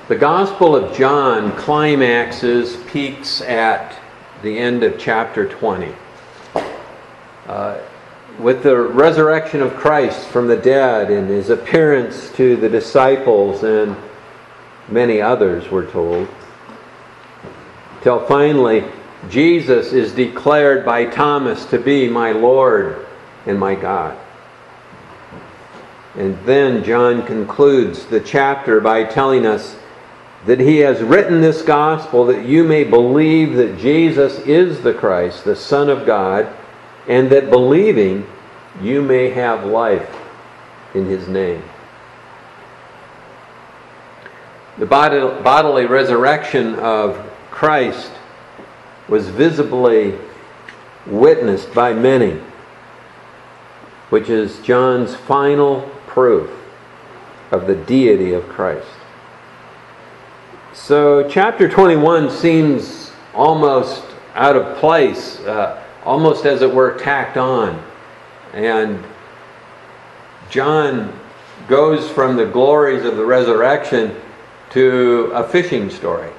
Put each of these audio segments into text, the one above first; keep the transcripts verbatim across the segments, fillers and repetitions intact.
The Gospel of John climaxes, peaks at the end of chapter twenty. Uh, with the resurrection of Christ from the dead and his appearance to the disciples and many others, we're told. Till finally, Jesus is declared by Thomas to be my Lord and my God. And then John concludes the chapter by telling us that he has written this gospel that you may believe that Jesus is the Christ, the Son of God, and that believing you may have life in his name. The bodily resurrection of Christ was visibly witnessed by many, which is John's final proof of the deity of Christ. So chapter twenty-one seems almost out of place, uh, almost as it were tacked on. And John goes from the glories of the resurrection to a fishing story.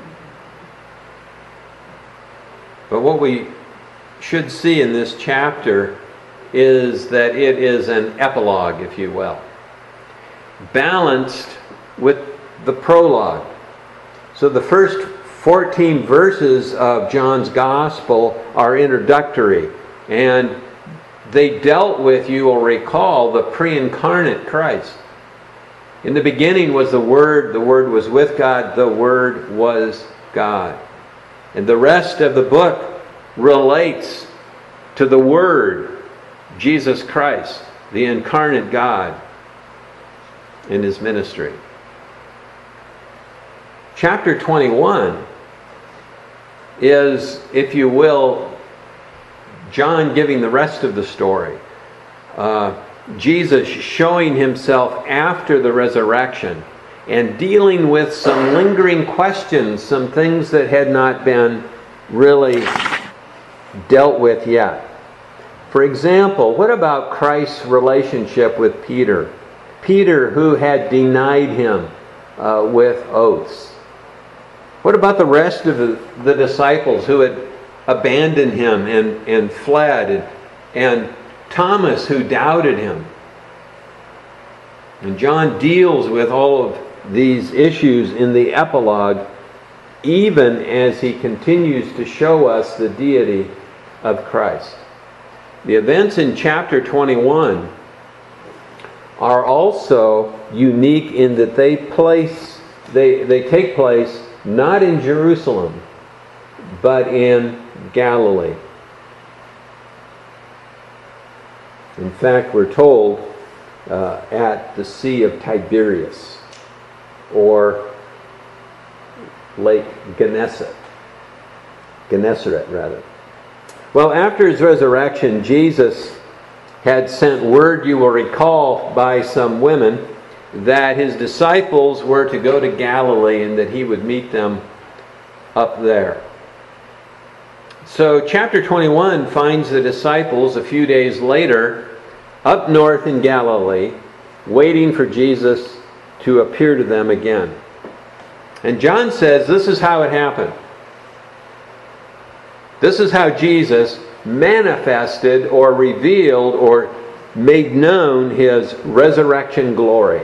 But what we should see in this chapter is that it is an epilogue, if you will, balanced with the prologue. So the first fourteen verses of John's Gospel are introductory, and they dealt with, you will recall, the pre-incarnate Christ. In the beginning was the Word, the Word was with God, the Word was God. And the rest of the book relates to the Word, Jesus Christ, the incarnate God, in his ministry. Chapter twenty-one is, if you will, John giving the rest of the story. Uh, Jesus showing himself after the resurrection and dealing with some lingering questions, some things that had not been really dealt with yet. For example, what about Christ's relationship with Peter? Peter, who had denied him uh, with oaths. What about the rest of the, the disciples who had abandoned him and, and fled, and, and Thomas who doubted him? And John deals with all of these issues in the epilogue, even as he continues to show us the deity of Christ. The events in chapter twenty-one are also unique in that they place they, they take place not in Jerusalem, but in Galilee. In fact, we're told uh, at the Sea of Tiberias, or Lake Gennesaret, Gennesaret rather. Well, after his resurrection, Jesus had sent word, you will recall, by some women that his disciples were to go to Galilee and that he would meet them up there. So chapter twenty-one finds the disciples a few days later up north in Galilee, waiting for Jesus to appear to them again. And John says this is how it happened. This is how Jesus manifested or revealed or made known his resurrection glory.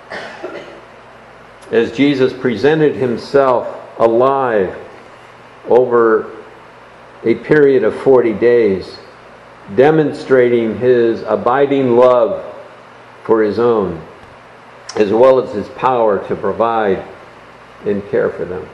As Jesus presented himself alive over a period of forty days, demonstrating his abiding love for his own, as well as his power to provide and care for them.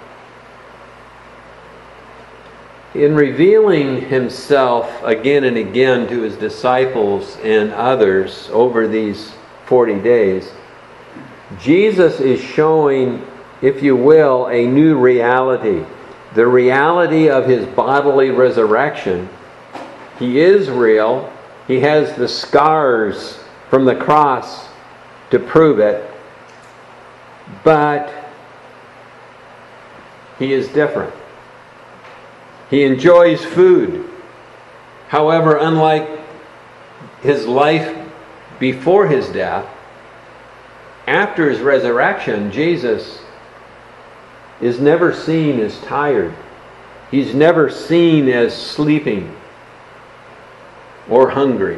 In revealing himself again and again to his disciples and others over these forty days, Jesus is showing, if you will, a new reality. The reality of his bodily resurrection. He is real. He has the scars from the cross to prove it. But he is different. He enjoys food. However, unlike his life before his death, after his resurrection, Jesus is never seen as tired. He's never seen as sleeping or hungry.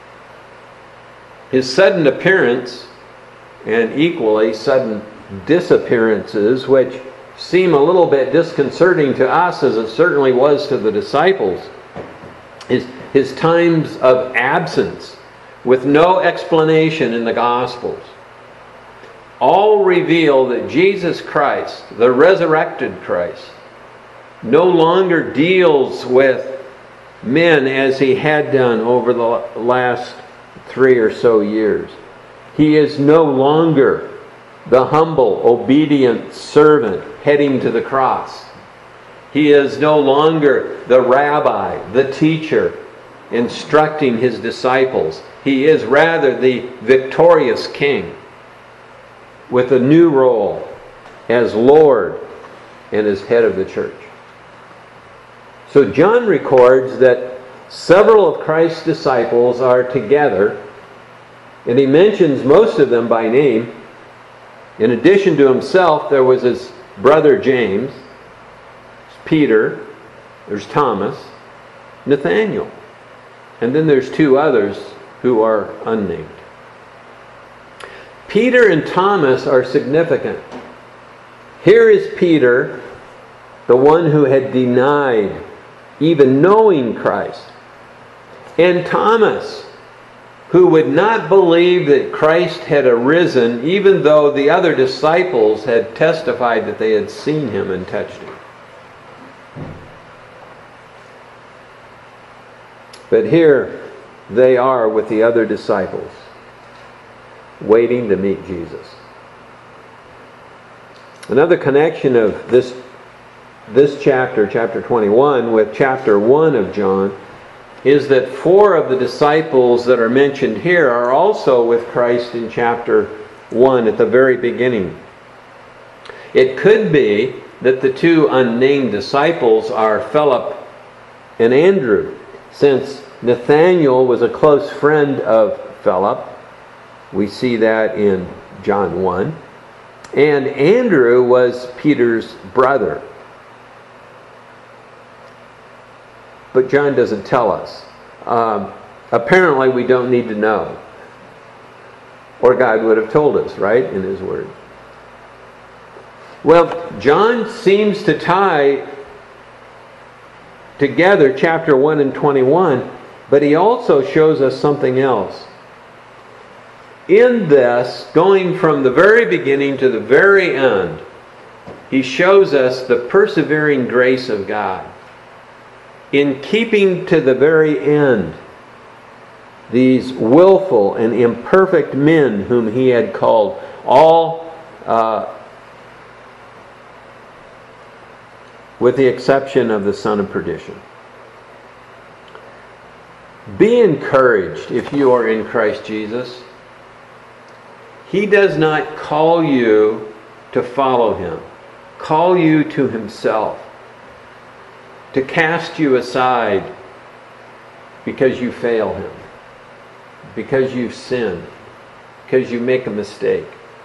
His sudden appearance and equally sudden disappearances, which seem a little bit disconcerting to us as it certainly was to the disciples, is his times of absence with no explanation in the Gospels, all reveal that Jesus Christ, the resurrected Christ, no longer deals with men as he had done over the last three or so years. He is no longer the humble, obedient servant heading to the cross. He is no longer the rabbi, the teacher, instructing his disciples. He is rather the victorious king with a new role as Lord and as head of the church. So John records that several of Christ's disciples are together, and he mentions most of them by name. In addition to himself, there was his brother James, Peter, there's Thomas, Nathaniel, and then there's two others who are unnamed. Peter and Thomas are significant. Here is Peter, the one who had denied even knowing Christ, and Thomas, who would not believe that Christ had arisen, even though the other disciples had testified that they had seen him and touched him. But here they are with the other disciples, waiting to meet Jesus. Another connection of this, this chapter, chapter twenty-one, with chapter one of John, is that four of the disciples that are mentioned here are also with Christ in chapter one at the very beginning. It could be that the two unnamed disciples are Philip and Andrew, since Nathanael was a close friend of Philip. We see that in John one. And Andrew was Peter's brother. But John doesn't tell us. Um, apparently we don't need to know. Or God would have told us, right, in His Word. Well, John seems to tie together chapter one and twenty-one, but he also shows us something else. In this, going from the very beginning to the very end, he shows us the persevering grace of God. In keeping to the very end these willful and imperfect men whom he had called, all uh, with the exception of the son of perdition. Be encouraged if you are in Christ Jesus. He does not call you to follow Him, call you to Himself, to cast you aside because you fail Him, because you've sinned, because you make a mistake.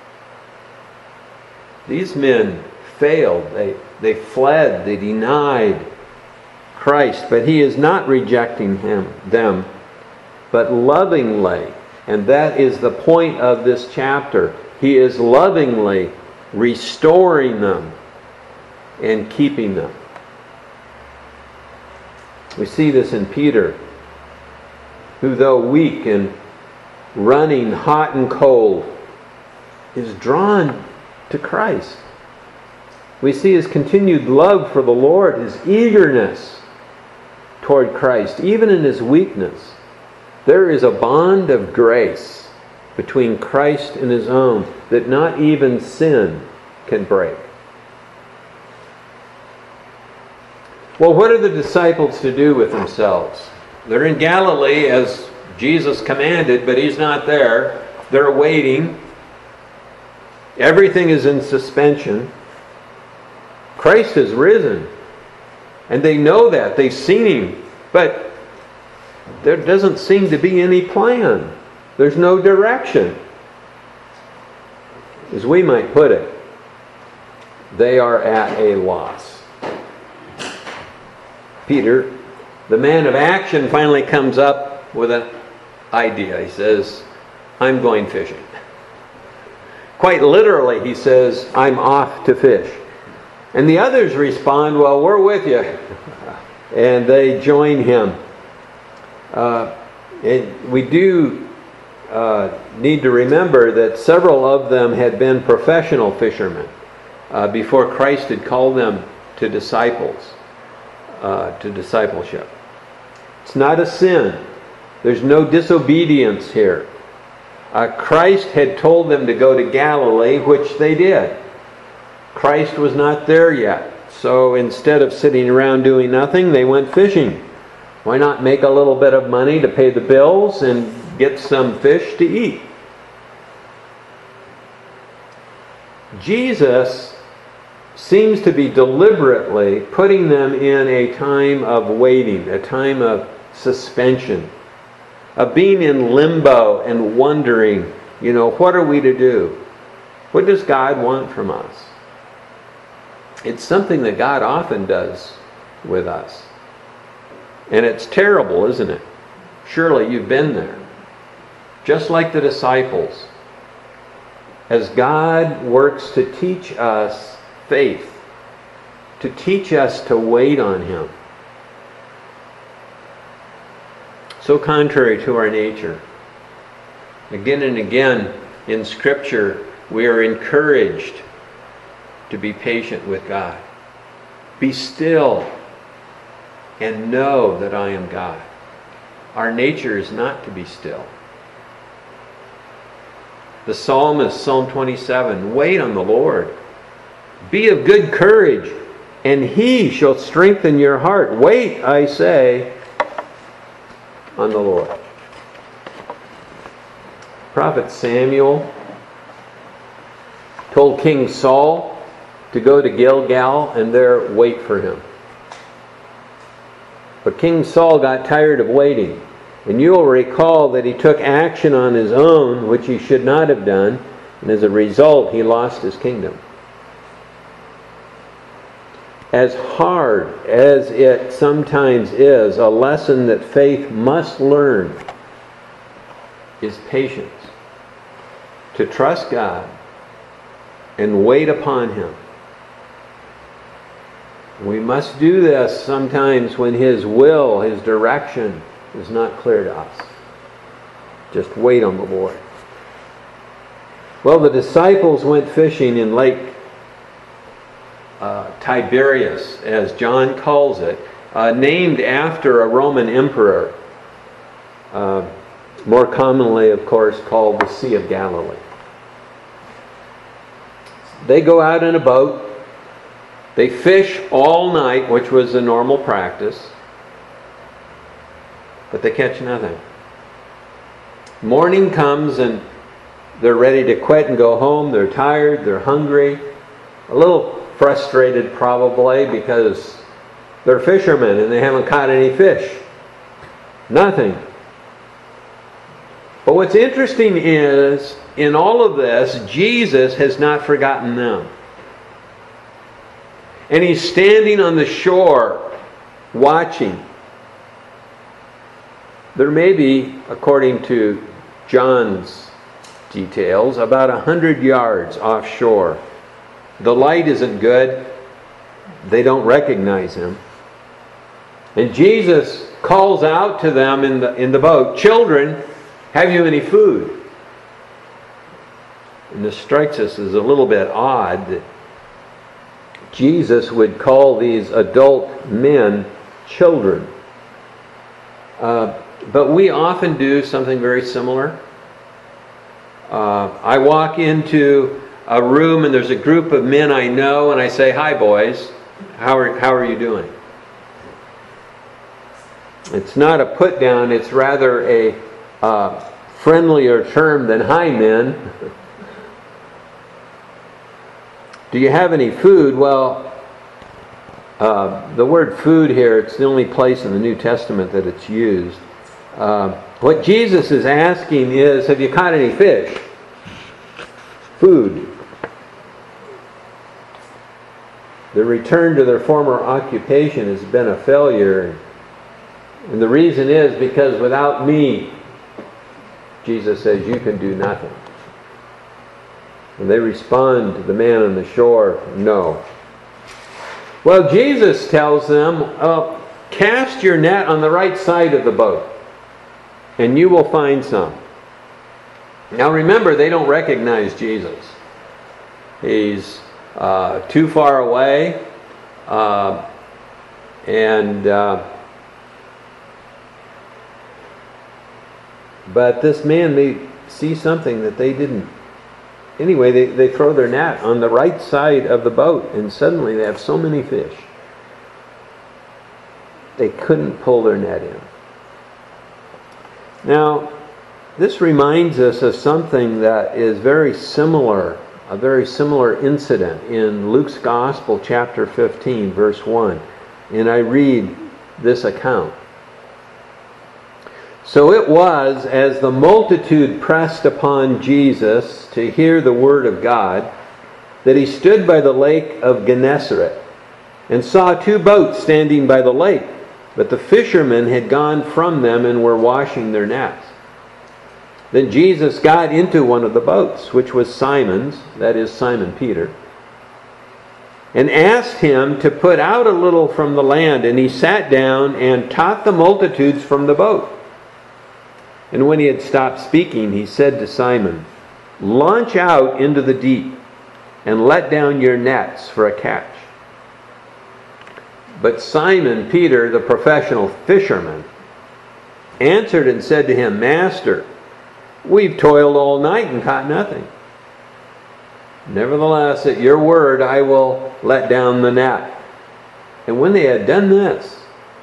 These men failed. They, they fled. They denied Christ. But He is not rejecting him, them, but lovingly. And that is the point of this chapter. He is lovingly restoring them and keeping them. We see this in Peter, who though weak and running hot and cold, is drawn to Christ. We see his continued love for the Lord, his eagerness toward Christ, even in his weakness. There is a bond of grace between Christ and his own that not even sin can break. Well, what are the disciples to do with themselves? They're in Galilee as Jesus commanded, but He's not there. They're waiting. Everything is in suspension. Christ has risen. And they know that. They've seen Him. But there doesn't seem to be any plan. There's no direction, as we might put it. they are at a loss. Peter, the man of action, finally comes up with an idea. He says, I'm going fishing. Quite literally, he says, I'm off to fish. And the others respond, well, we're with you. And they join him. Uh, it, we do uh, need to remember that several of them had been professional fishermen uh, before Christ had called them to disciples, uh, to discipleship. It's not a sin. There's no disobedience here. Uh, Christ had told them to go to Galilee, which they did. Christ was not there yet. So instead of sitting around doing nothing, they went fishing. Why not make a little bit of money to pay the bills and get some fish to eat? Jesus seems to be deliberately putting them in a time of waiting, a time of suspension, of being in limbo and wondering, you know, what are we to do? What does God want from us? It's something that God often does with us. And it's terrible, isn't it? Surely you've been there. Just like the disciples. As God works to teach us faith, to teach us to wait on Him. So contrary to our nature. Again and again in Scripture, we are encouraged to be patient with God. Be still and know that I am God. Our nature is not to be still. The psalmist, Psalm twenty-seven, wait on the Lord. Be of good courage, and He shall strengthen your heart. Wait, I say, on the Lord. Prophet Samuel told King Saul to go to Gilgal and there wait for him. But King Saul got tired of waiting. And you will recall that he took action on his own, which he should not have done, and as a result, he lost his kingdom. As hard as it sometimes is, a lesson that faith must learn is patience. To trust God and wait upon Him. We must do this sometimes when His will, His direction is not clear to us. Just wait on the Lord. Well, the disciples went fishing in Lake uh, Tiberias, as John calls it, uh, named after a Roman emperor, uh, more commonly, of course, called the Sea of Galilee. They go out in a boat. They fish all night, which was the normal practice. But they catch nothing. Morning comes and they're ready to quit and go home. They're tired, they're hungry, a little frustrated probably because they're fishermen and they haven't caught any fish. Nothing. But what's interesting is, in all of this, Jesus has not forgotten them. And He's standing on the shore watching. There may be, according to John's details, about a hundred yards offshore. The light isn't good. They don't recognize Him. And Jesus calls out to them in the, in the boat, "Children, have you any food?" And this strikes us as a little bit odd that Jesus would call these adult men children. Uh, but we often do something very similar. Uh, I walk into a room and there's a group of men I know and I say, "Hi boys, how are, how are you doing?" It's not a put down, it's rather a uh, friendlier term than "Hi men." Do you have any food? Well, uh, the word food here, it's the only place in the New Testament that it's used. Uh, what Jesus is asking is, have you caught any fish? Food. The return to their former occupation has been a failure. And the reason is because without me, Jesus says, you can do nothing. And they respond to the man on the shore, no. Well, Jesus tells them, uh, cast your net on the right side of the boat, and you will find some. Now remember, they don't recognize Jesus. He's uh, too far away, uh, and uh, but this man may see something that they didn't. Anyway, they, they throw their net on the right side of the boat, and suddenly they have so many fish they couldn't pull their net in. Now, this reminds us of something that is very similar, a very similar incident in Luke's Gospel, chapter fifteen, verse one. And I read this account. So it was, as the multitude pressed upon Jesus to hear the word of God, that he stood by the lake of Gennesaret, and saw two boats standing by the lake, but the fishermen had gone from them and were washing their nets. Then Jesus got into one of the boats, which was Simon's, that is Simon Peter, and asked him to put out a little from the land, and he sat down and taught the multitudes from the boat. And when he had stopped speaking, he said to Simon, launch out into the deep and let down your nets for a catch. But Simon Peter, the professional fisherman, answered and said to him, Master, we've toiled all night and caught nothing. Nevertheless, at your word I will let down the net. And when they had done this,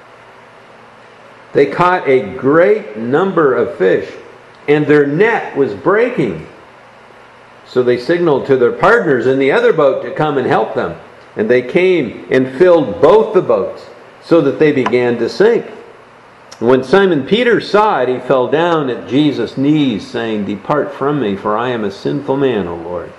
they caught a great number of fish, and their net was breaking. So they signaled to their partners in the other boat to come and help them. And they came and filled both the boats, so that they began to sink. When Simon Peter saw it, he fell down at Jesus' knees, saying, Depart from me, for I am a sinful man, O Lord.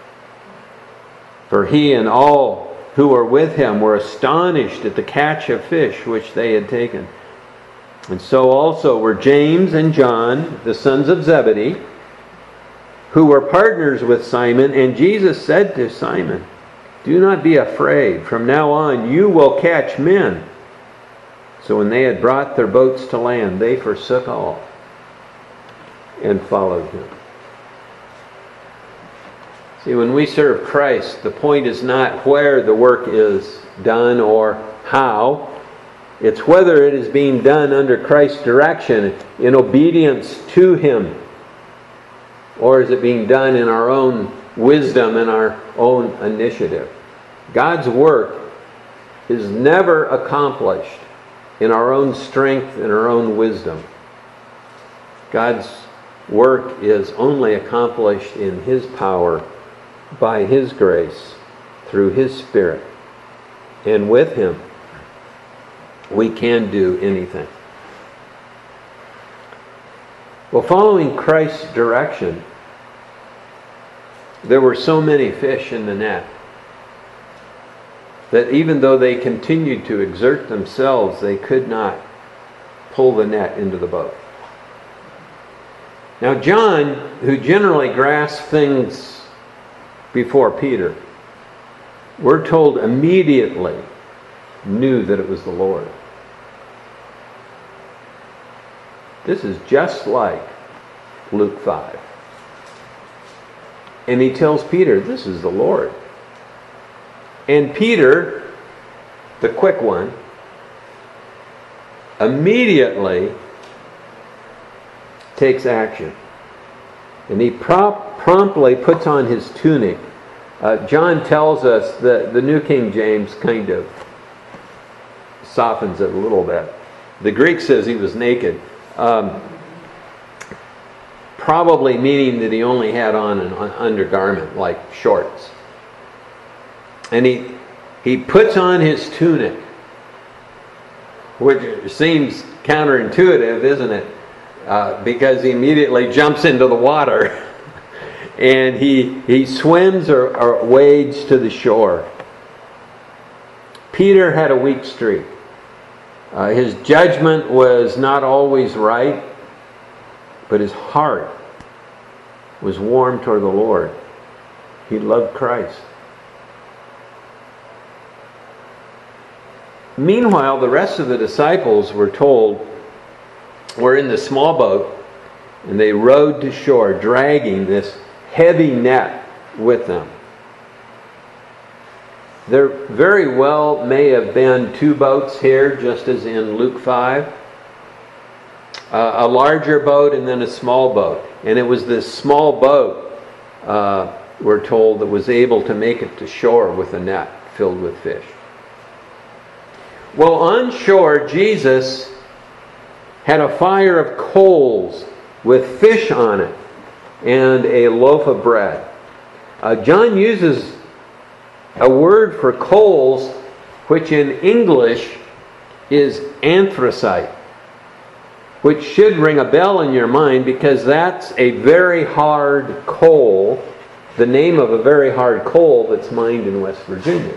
For he and all who were with him were astonished at the catch of fish which they had taken. And so also were James and John, the sons of Zebedee, who were partners with Simon. And Jesus said to Simon, Do not be afraid. From now on you will catch men. So when they had brought their boats to land, they forsook all and followed him. See, when we serve Christ, the point is not where the work is done or how. It's whether it is being done under Christ's direction in obedience to him, or is it being done in our own wisdom and our own initiative. God's work is never accomplished in our own strength and our own wisdom. God's work is only accomplished in his power, by his grace, through his Spirit. And with him, we can do anything. Well, following Christ's direction, there were so many fish in the net that even though they continued to exert themselves, they could not pull the net into the boat. Now John, who generally grasped things before Peter, we're told immediately knew that it was the Lord. This is just like Luke five. And he tells Peter, this is the Lord. And Peter, the quick one, immediately takes action. And he prompt, promptly puts on his tunic. Uh, John tells us that the New King James kind of softens it a little bit. The Greek says he was naked. Um, probably meaning that he only had on an undergarment, like shorts. And he, he puts on his tunic, which seems counterintuitive, isn't it? Uh, because he immediately jumps into the water and he, he swims or, or wades to the shore. Peter had a weak streak. Uh, his judgment was not always right, but his heart was warm toward the Lord. He loved Christ. Meanwhile, the rest of the disciples were told, were in the small boat, and they rowed to shore, dragging this heavy net with them. There very well may have been two boats here, just as in Luke five. Uh, a larger boat and then a small boat. And it was this small boat, uh, we're told, that was able to make it to shore with a net filled with fish. Well, on shore, Jesus had a fire of coals with fish on it and a loaf of bread. Uh, John uses a word for coals, which in English is anthracite, which should ring a bell in your mind because that's a very hard coal, the name of a very hard coal that's mined in West Virginia.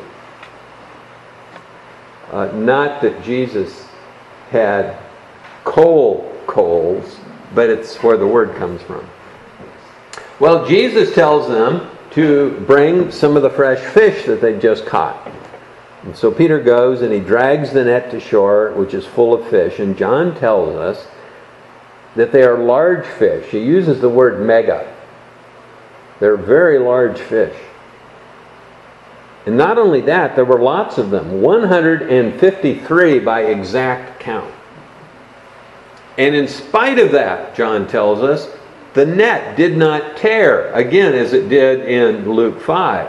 Uh, not that Jesus had coal coals, but it's where the word comes from. Well, Jesus tells them to bring some of the fresh fish that they've just caught. And so Peter goes and he drags the net to shore, which is full of fish. And John tells us that they are large fish. He uses the word mega. They're very large fish. And not only that, there were lots of them. one hundred fifty-three by exact count. And in spite of that, John tells us, the net did not tear, again, as it did in Luke five.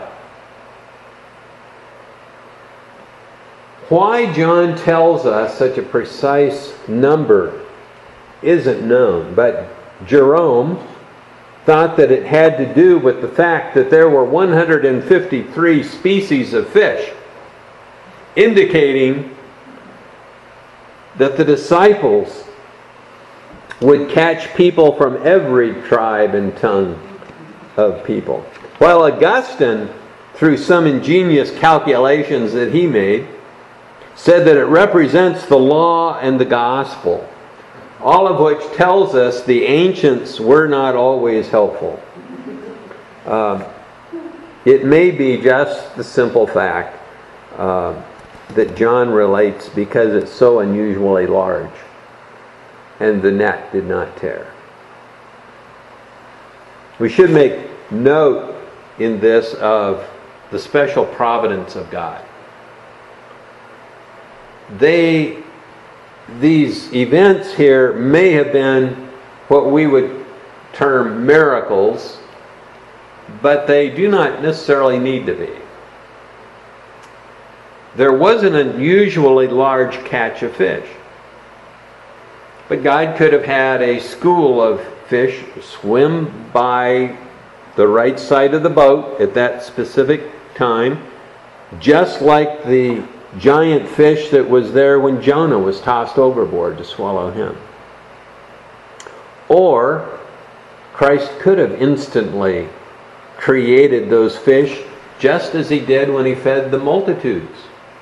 Why John tells us such a precise number isn't known, but Jerome thought that it had to do with the fact that there were one hundred fifty-three species of fish, indicating that the disciples would catch people from every tribe and tongue of people. While Augustine, through some ingenious calculations that he made, said that it represents the law and the gospel, all of which tells us the ancients were not always helpful. Uh, it may be just the simple fact uh, that John relates because it's so unusually large. And the net did not tear. We should make note in this of the special providence of God. They, these events here may have been what we would term miracles, but they do not necessarily need to be. There was an unusually large catch of fish. But God could have had a school of fish swim by the right side of the boat at that specific time, just like the giant fish that was there when Jonah was tossed overboard to swallow him. Or Christ could have instantly created those fish just as he did when he fed the multitudes.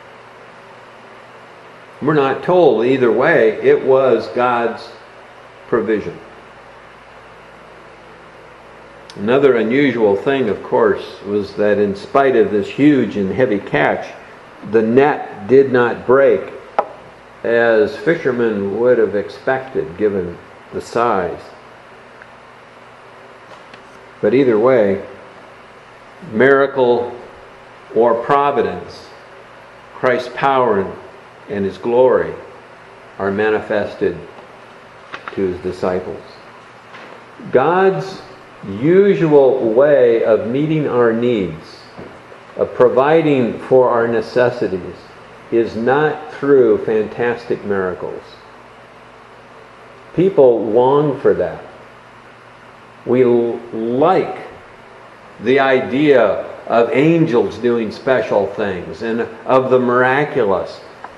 We're not told either way. It was God's provision. Another unusual thing, of course, was that in spite of this huge and heavy catch, the net did not break as fishermen would have expected given the size. But either way, miracle or providence, Christ's power and and His glory are manifested to His disciples. God's usual way of meeting our needs, of providing for our necessities, is not through fantastic miracles. People long for that. We like the idea of angels doing special things and of the miraculous.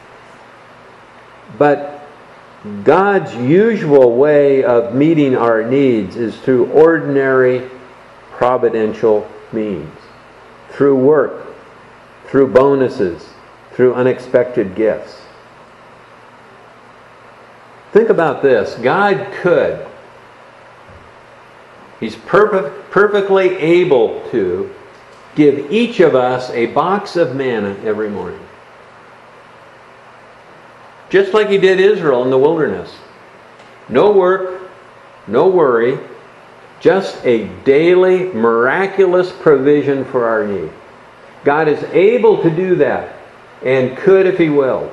But God's usual way of meeting our needs is through ordinary providential means. Through work, through bonuses, through unexpected gifts. Think about this. God could. He's perfect, perfectly able to give each of us a box of manna every morning. Just like He did Israel in the wilderness. No work, no worry, just a daily miraculous provision for our need. God is able to do that and could if He willed.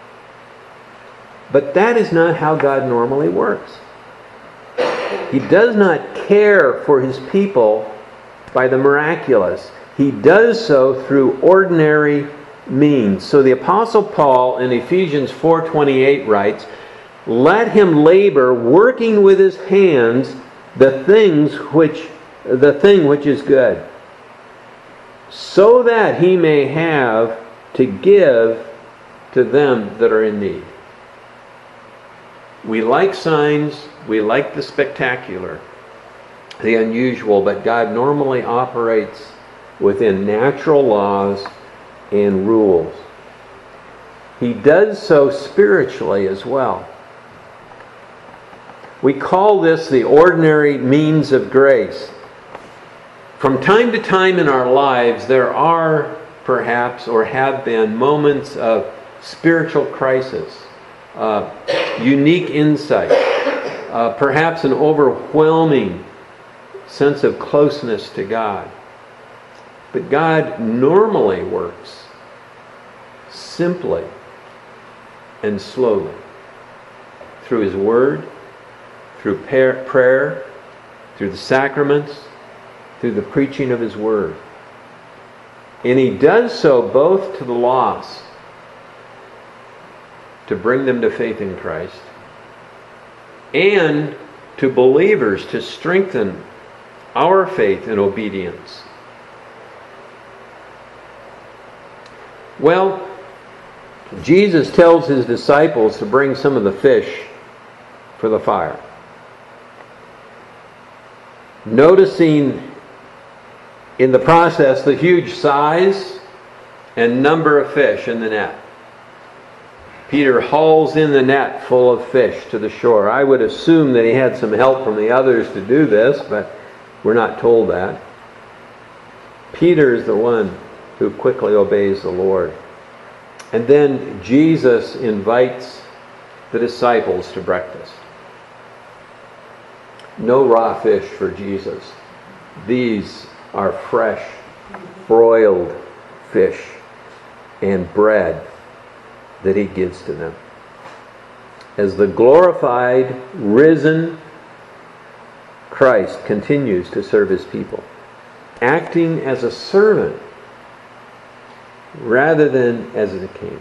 But that is not how God normally works. He does not care for His people by the miraculous. He does so through ordinary means. So the Apostle Paul in Ephesians four twenty-eight writes, "Let him labor, working with his hands the things which the thing which is good, so that he may have to give to them that are in need." We like signs, we like the spectacular, the unusual, but God normally operates within natural laws and rules. He does so spiritually as well. We call this the ordinary means of grace. From time to time in our lives, there are perhaps or have been moments of spiritual crisis, uh, unique insight, uh, perhaps an overwhelming sense of closeness to God. But God normally works simply and slowly through His Word, through prayer, through the sacraments, through the preaching of His Word. And He does so both to the lost, to bring them to faith in Christ, and to believers to strengthen our faith and obedience. Well, Jesus tells His disciples to bring some of the fish for the fire. Noticing in the process the huge size and number of fish in the net. Peter hauls in the net full of fish to the shore. I would assume that he had some help from the others to do this, but we're not told that. Peter is the one who quickly obeys the Lord. And then Jesus invites the disciples to breakfast. No raw fish for Jesus. These are fresh, broiled fish and bread that He gives to them. As the glorified, risen Christ continues to serve His people, acting as a servant rather than as a king.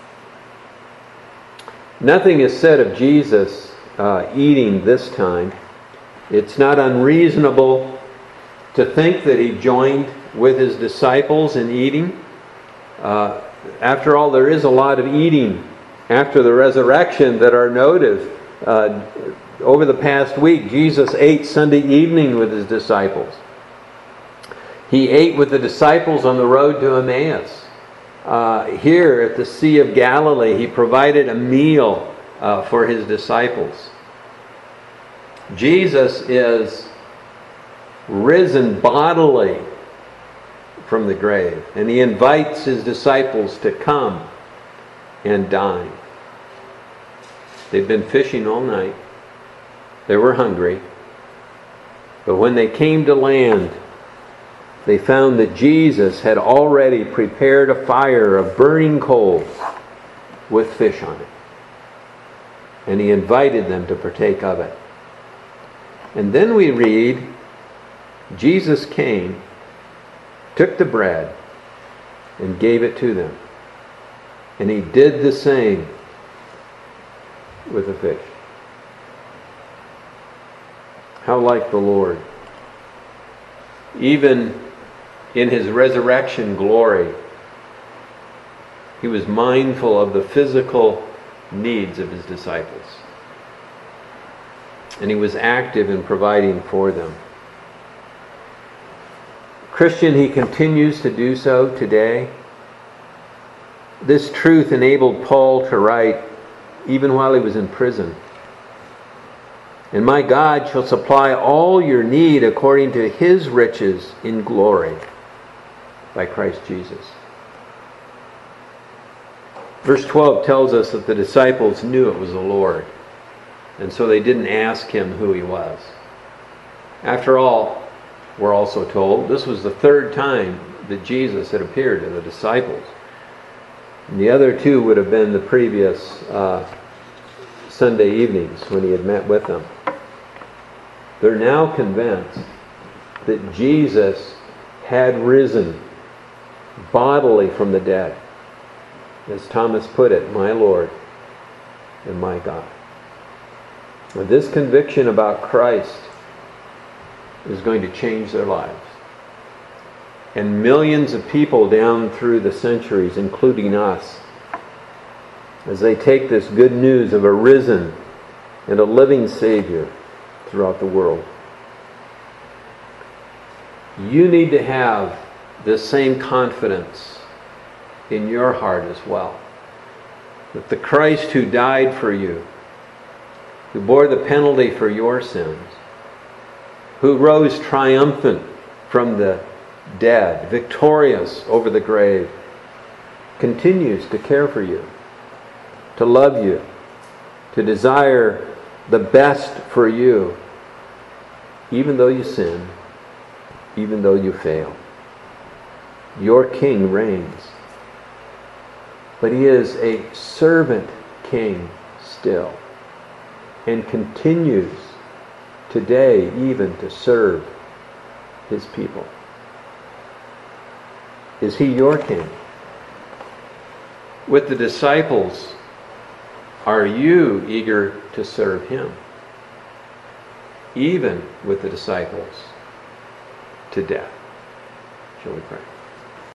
Nothing is said of Jesus uh, eating this time. It's not unreasonable to think that He joined with His disciples in eating. Uh, after all, there is a lot of eating after the resurrection that are noted. Uh, over the past week, Jesus ate Sunday evening with His disciples. He ate with the disciples on the road to Emmaus. Uh, here at the Sea of Galilee, He provided a meal uh, for His disciples. Jesus is risen bodily from the grave, and He invites His disciples to come and dine. They've been fishing all night. They were hungry. But when they came to land, they found that Jesus had already prepared a fire of burning coals with fish on it. And He invited them to partake of it. And then we read, Jesus came, took the bread, and gave it to them. And He did the same with the fish. How like the Lord. Even in His resurrection glory, He was mindful of the physical needs of His disciples. And He was active in providing for them. Christian, He continues to do so today. This truth enabled Paul to write even while he was in prison. And my God shall supply all your need according to his riches in glory by Christ Jesus. Verse twelve tells us that the disciples knew it was the Lord, and so they didn't ask him who he was. After all, we're also told, this was the third time that Jesus had appeared to the disciples. And the other two would have been the previous uh, Sunday evenings when he had met with them. They're now convinced that Jesus had risen bodily from the dead. As Thomas put it, my Lord and my God. And this conviction about Christ is going to change their lives. And millions of people down through the centuries, including us, as they take this good news of a risen and a living Savior throughout the world. You need to have this same confidence in your heart as well. That the Christ who died for you, who bore the penalty for your sins, who rose triumphant from the dead, victorious over the grave, continues to care for you, to love you, to desire the best for you, even though you sin, even though you fail. Your King reigns. But he is a servant king still, and continues today even to serve his people. Is he your king? With the disciples, are you eager to serve him? Even with the disciples to death. Shall we pray?